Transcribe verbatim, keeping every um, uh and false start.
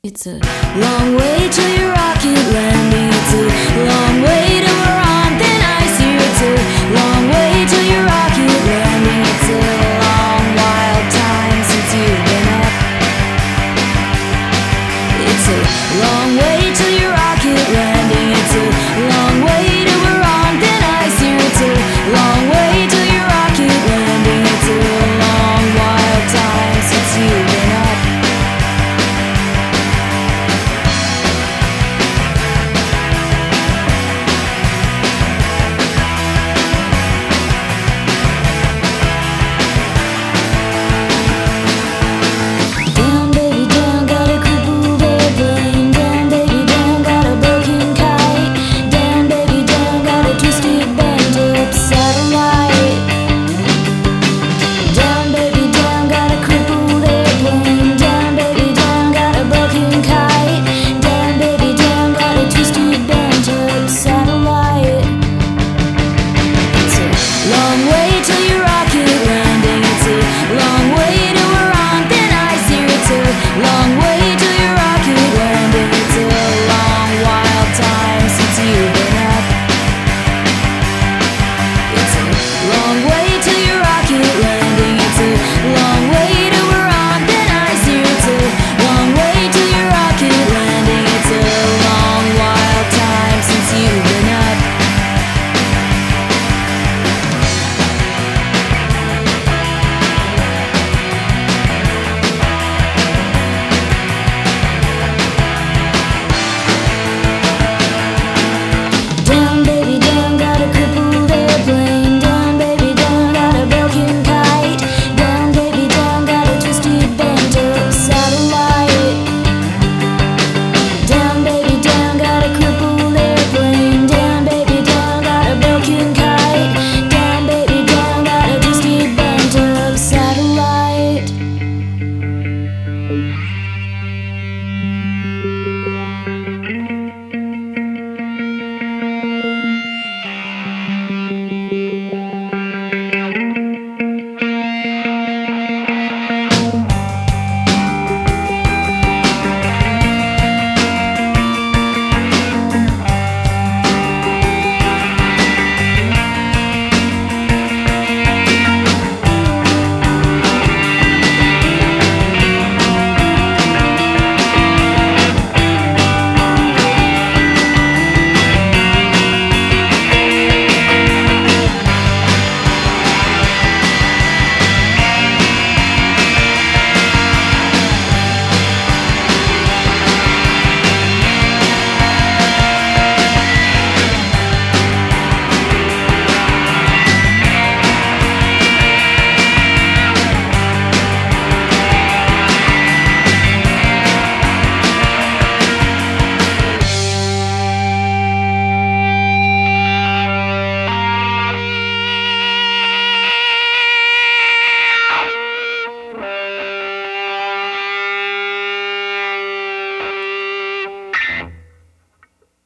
It's a long way to your rocket landing. It's a long way to where I'm thin ice here. It's a long way to your rocket landing. It's a long, wild time since you've been up. It's a long way